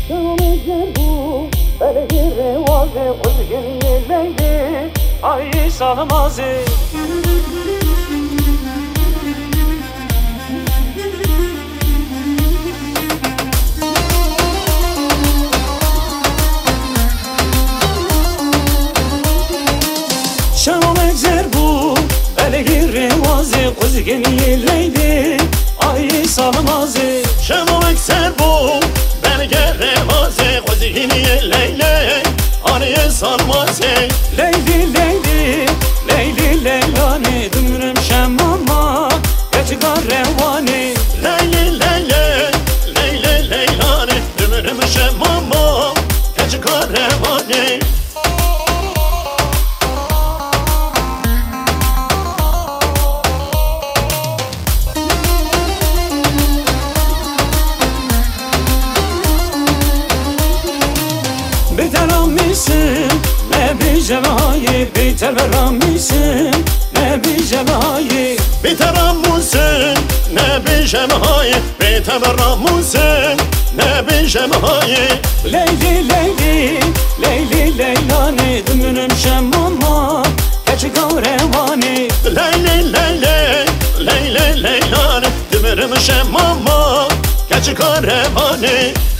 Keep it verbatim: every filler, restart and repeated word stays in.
شام جربو بلگی روازه قلگنی لیلی آیی سالمازه شام جربو بلگی روازه قلگنی لیلی آیی سالمازه شام جربو بلگی روازه قلگنی لیلی آیی سالمازه لیلی لیلی لیلی لیلانه دمرم شماما گچگار روانه لیلی لیلی لیلی لیلانه دمرم شماما گچگار روانه بترام میسن نبی جمعای بیتر برام میسن نبی جمعای بیترام موسن نبی جمعای بیتر برام موسن نبی جمعای لیلی لیلی لیلی لیلانه دمرم شماما گچگار روانه لیلی لیلی لیلی لیلانه دمرم شماما گچگار روانه